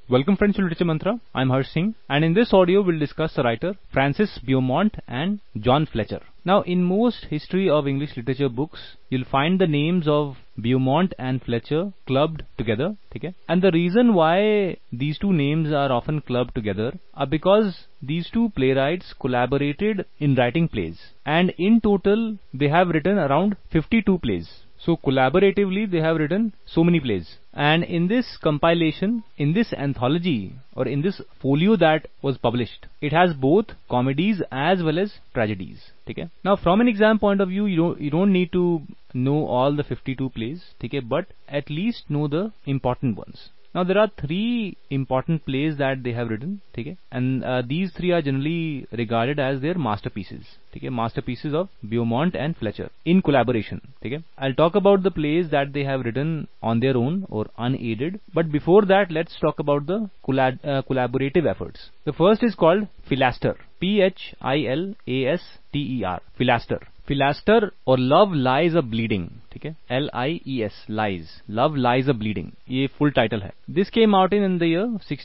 Welcome friends to Literature Mantra. I'm Harsh Singh, and in this audio we'll discuss the writer Francis Beaumont and John Fletcher. Now, in most history of English literature books, you'll find the names of Beaumont and Fletcher clubbed together, okay? And the reason why these two names are often clubbed together are because these two playwrights collaborated in writing plays, and in total they have written around 52 plays. So collaboratively they have written so many plays, and in this compilation, in this anthology or in this folio that was published, it has both comedies as well as tragedies. Okay? Now from an exam point of view, you don't need to know all the 52 plays, okay, but at least know the important ones. Now there are three important plays that they have written, okay, and these three are generally regarded as their masterpieces, okay, masterpieces of Beaumont and Fletcher in collaboration. Okay, I'll talk about the plays that they have written on their own or unaided, but before that, let's talk about the collaborative efforts. The first is called Philaster, Philaster, Philaster. Philaster or Love Lies a Bleeding, ठीक है, Lies, lies, Love Lies a Bleeding, ये full title है. This came out in the year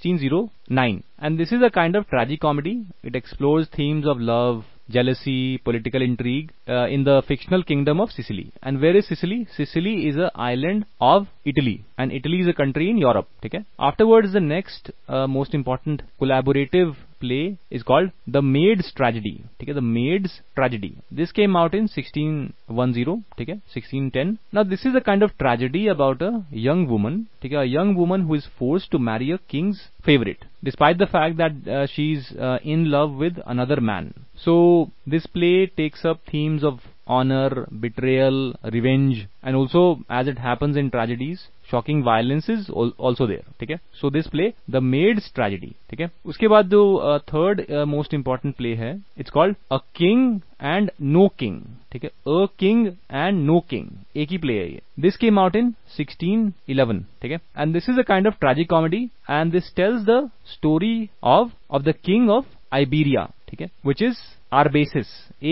1609, and this is a kind of tragicomedy. It explores themes of love, jealousy, political intrigue in the fictional kingdom of Sicily. And where is Sicily? Sicily is an island of Italy, and Italy is a country in Europe. Okay? Afterwards, the next most important collaborative play is called The Maid's Tragedy. Okay? The Maid's Tragedy. This came out in 1610. Okay? 1610. Now, this is a kind of tragedy about a young woman. Okay? A young woman who is forced to marry a king's favorite, despite the fact that she's in love with another man. So this play takes up themes of honor, betrayal, revenge, and also, as it happens in tragedies, shocking violence is also there. Okay? So this play, The Maid's Tragedy. Okay? उसके बाद जो third most important play है, it's called A King and No King. ठीक है? A King and No King. एक ही play है ये. This came out in 1611. ठीक है? And this is a kind of tragicomedy, and this tells the story of the king of Iberia. ठीक है? Which is Arbaces,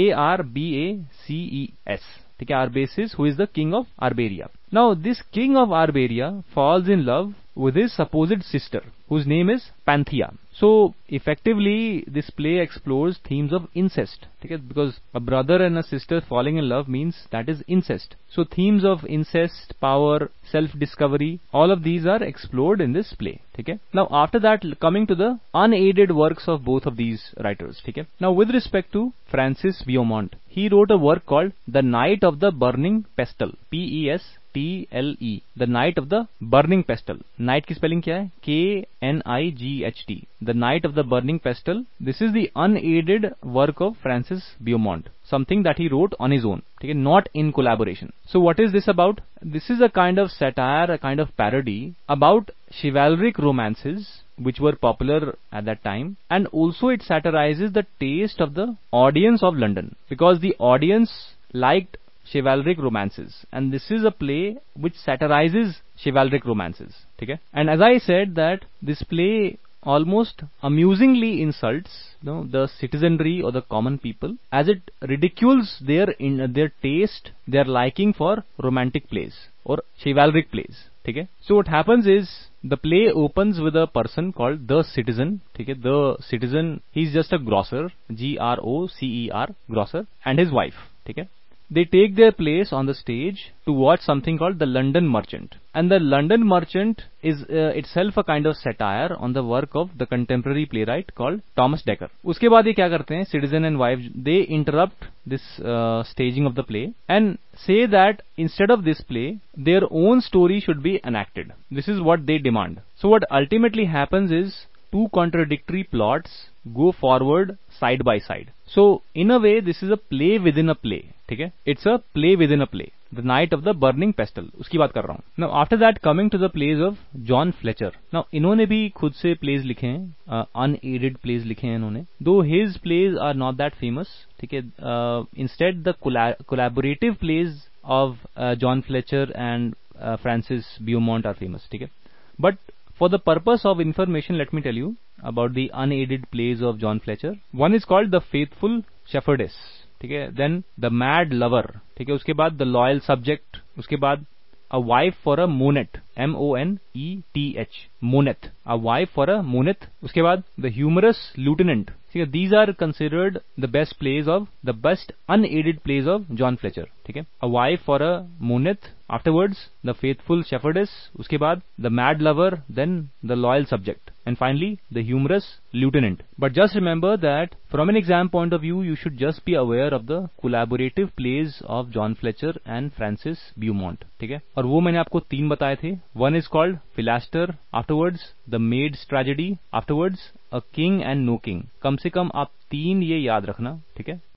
Arbaces. ठीक है? Arbaces, who is the king of Iberia. Now, this king of Iberia falls in love with his supposed sister, whose name is Panthea. So, effectively, this play explores themes of incest. Okay? Because a brother and a sister falling in love means that is incest. So, themes of incest, power, self-discovery, all of these are explored in this play. Okay? Now, after that, coming to the unaided works of both of these writers. Okay? Now, with respect to Francis Beaumont, he wrote a work called The Night of the Burning Pestle, Pestle, The Night of the Burning Pestle. Night की spelling क्या है? K-N-I-G-H-T. The Night of the Burning Pestle. This is the unaided work of Francis Beaumont. Something that he wrote on his own. Okay? Not in collaboration. So what is this about? This is a kind of satire, a kind of parody about chivalric romances which were popular at that time, and also it satirizes the taste of the audience of London, because the audience liked chivalric romances, and this is a play which satirizes chivalric romances. Okay? And as I said, that this play almost amusingly insults the citizenry or the common people, as it ridicules their taste, their liking for romantic plays or chivalric plays. Okay? So what happens is, the play opens with a person called the Citizen. Okay? The Citizen, he's just a grocer, Grocer, grocer, and his wife. Okay? They take their place on the stage to watch something called The London Merchant. And The London Merchant is itself a kind of satire on the work of the contemporary playwright called Thomas Dekker. उसके बाद ये क्या करते हैं, Citizen and wife, they interrupt this staging of the play and say that instead of this play, their own story should be enacted. This is what they demand. So what ultimately happens is, two contradictory plots go forward side by side. So in a way, this is a play within a play. ठीक है? It's a play within a play. The Night of the Burning Pestle. उसकी बात कर रहा हूँ. Now after that, coming to the plays of John Fletcher. Now इन्होंने भी खुद से plays लिखे हैं, unaided plays लिखे हैं इन्होंने. Though his plays are not that famous. ठीक है? Instead the collaborative plays of John Fletcher and Francis Beaumont are famous. ठीक है? But for the purpose of information, let me tell you about the unaided plays of John Fletcher. One is called The Faithful Shepherdess. ठीक है? Then The Mad Lover. ठीक है? उसके बाद The Loyal Subject. उसके बाद A wife for a monet, MONETH, Moneth, a wife for a moneth. उसके बाद The humorous lieutenant. ठीक है, these are considered the best plays of the best unaided plays of John Fletcher. ठीक है, A wife for a moneth. Afterwards, The faithful shepherdess. उसके बाद The mad lover, then The loyal subject, and finally The humorous lieutenant. But just remember that from an exam point of view, you should just be aware of the collaborative plays of John Fletcher and Francis Beaumont. ठीक है, और वो मैंने आपको 3 बताए थे. One is called Philaster. Afterwards, The Maid's Tragedy. Afterwards, A King and No King. कम से कम आप 3 ये याद रखना. ठीक है.